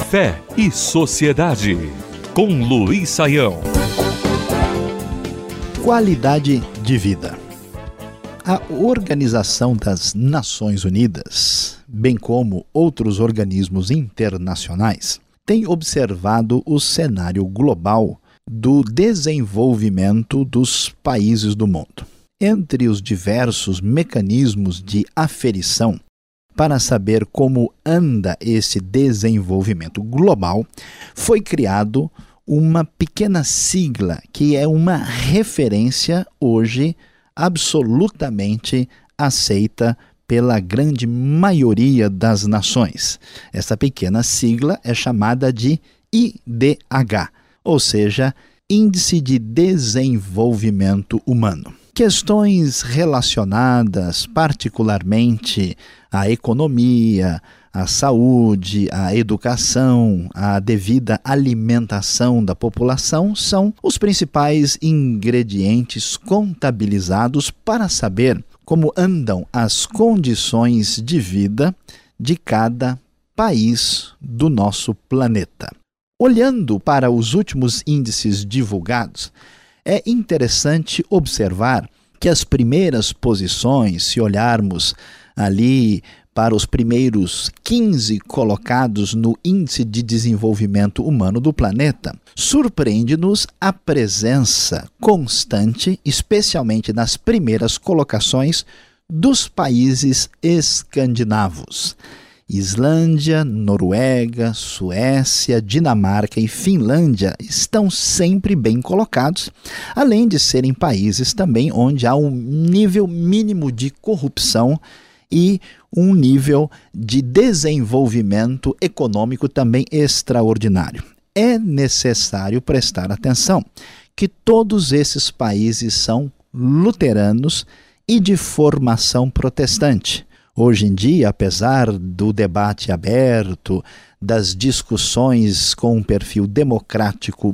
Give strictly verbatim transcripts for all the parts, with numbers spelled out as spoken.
Fé e Sociedade, com Luiz Saião. Qualidade de vida. A Organização das Nações Unidas, bem como outros organismos internacionais, tem observado o cenário global do desenvolvimento dos países do mundo. Entre os diversos mecanismos de aferição para saber como anda esse desenvolvimento global, foi criado uma pequena sigla que é uma referência hoje absolutamente aceita pela grande maioria das nações. Essa pequena sigla é chamada de I D H, ou seja, Índice de Desenvolvimento Humano. Questões relacionadas particularmente à economia, à saúde, à educação, à devida alimentação da população são os principais ingredientes contabilizados para saber como andam as condições de vida de cada país do nosso planeta. Olhando para os últimos índices divulgados, é interessante observar que as primeiras posições, se olharmos ali para os primeiros quinze colocados no Índice de Desenvolvimento Humano do planeta, surpreende-nos a presença constante, especialmente nas primeiras colocações, dos países escandinavos. Islândia, Noruega, Suécia, Dinamarca e Finlândia estão sempre bem colocados, além de serem países também onde há um nível mínimo de corrupção e um nível de desenvolvimento econômico também extraordinário. É necessário prestar atenção que todos esses países são luteranos e de formação protestante. Hoje em dia, apesar do debate aberto, das discussões com um perfil democrático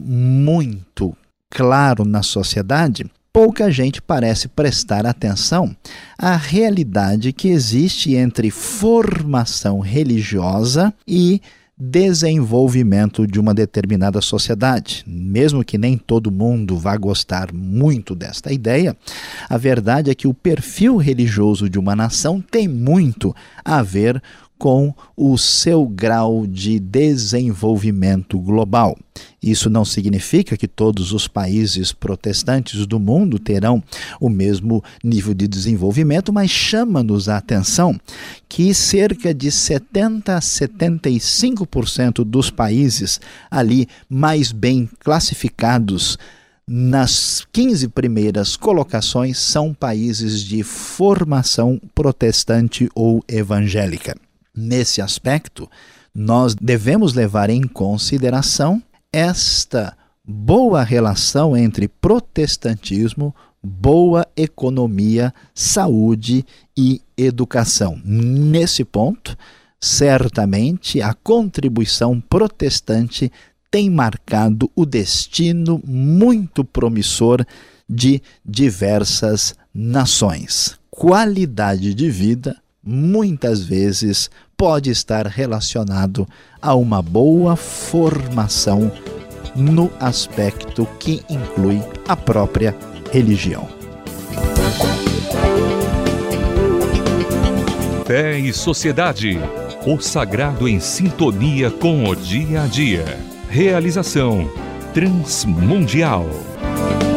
muito claro na sociedade, pouca gente parece prestar atenção à realidade que existe entre formação religiosa e desenvolvimento de uma determinada sociedade. Mesmo que nem todo mundo vá gostar muito desta ideia, a verdade é que o perfil religioso de uma nação tem muito a ver com o seu grau de desenvolvimento global. Isso não significa que todos os países protestantes do mundo terão o mesmo nível de desenvolvimento, mas chama-nos a atenção que cerca de setenta a setenta e cinco por cento dos países ali mais bem classificados nas quinze primeiras colocações são países de formação protestante ou evangélica. Nesse aspecto, nós devemos levar em consideração esta boa relação entre protestantismo, boa economia, saúde e educação. Nesse ponto, certamente a contribuição protestante tem marcado o destino muito promissor de diversas nações. Qualidade de vida, muitas vezes, pode estar relacionado a uma boa formação no aspecto que inclui a própria religião. Fé e Sociedade, o sagrado em sintonia com o dia a dia. Realização Transmundial.